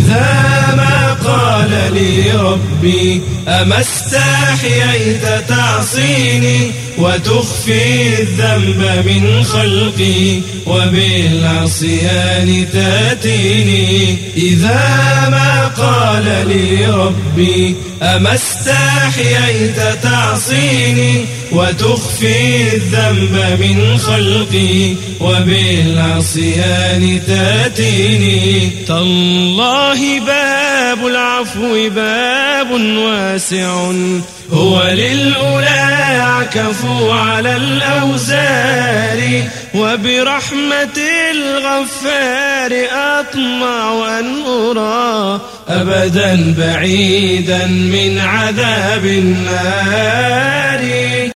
إذا ما قال لي ربي أما استحييت تعصيني وتخفي الذنب من خلقي وبالعصيان تأتيني. إذا ما قال لي ربي أما استحييت تعصيني وتخفي الذنب من خلقي وبالعصيان تأتيني. تالله باب العفو باب واسع هو للأولى عكفوا على الأوزار وبرحمة الغفار أطمع أن أرى أبدا بعيدا من عذاب النار.